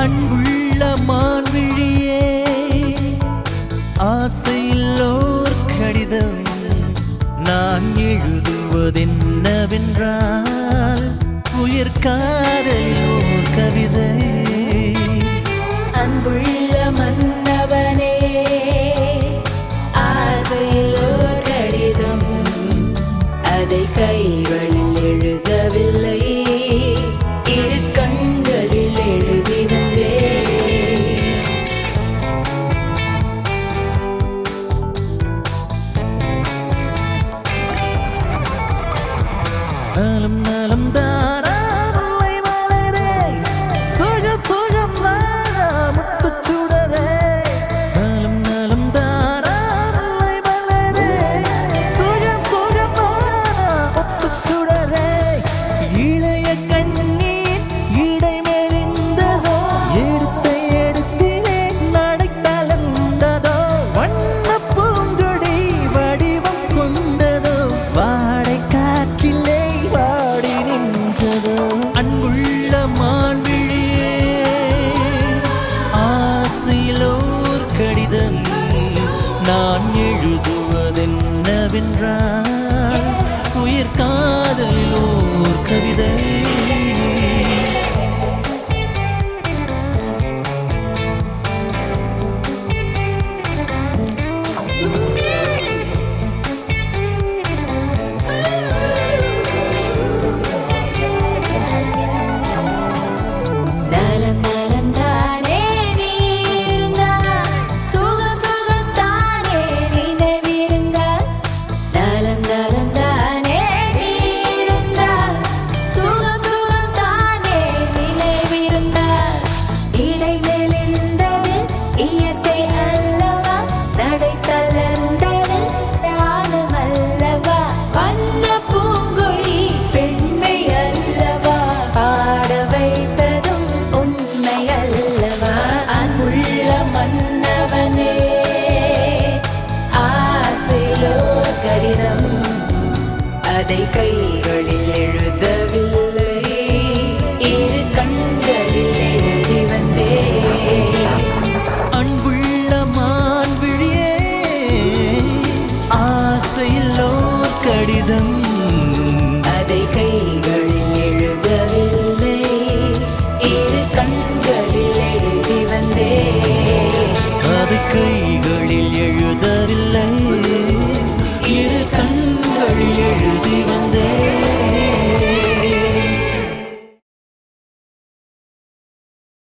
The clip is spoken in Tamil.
அன்புள்ள மான்விழியே ஆசையில்லோர் கடிதம் நான் எழுதுவதென்னவென்றால் உயிர் காதலில் ஓர் கவிதை. அன்புள்ள மன்னவனே ஆசையில்லோர் கடிதம் அதை கைகளில் எழுதவில்லை இரு கண்களில் எழுதி வந்தே. நலம் நலம் தாரா முல்லை மலரே சுகம் சுகம் நானா முத்துச் சுடரே. நலம் நலம் தாரா முல்லை மலரே சுகம் சுகம் நானா முத்துச் சுடரே. இளைய கண்ணீர் இடை மெலிந்ததோ எடுத்த எடுத்திலே நடை தளர்ந்ததோ வண்ண பூங்கொடி வடிவம் கொண்டதோ வாடை காற்றிலே வாடி நின்றதோ. அன்புள்ள மான்விழியே ஆசையிலோர் கடிதம் நான் எழுதுவதென்னவென்றால் உயிர் காதலில் ஓர் கவிதை. நலம் நலம் தானே நீ இருந்தால் சுகம் சுகம் தானே நினைவிருந்தால். நலம் நலம் தானே நீ இருந்தால் சுகம் சுகம் தானே நினைவிருந்தால். இடை மெலிந்தது இயற்கை அல்லவா நடை தளர்ந்தது ஞானம் அல்லவா. வண்ண பூங்கொடி பெண்மை அல்லவா பாட வைத்ததும் உண்மை அல்லவா. அன்புள்ள மன்னவனே ஆசையிலோர் கடிதம் அதை கை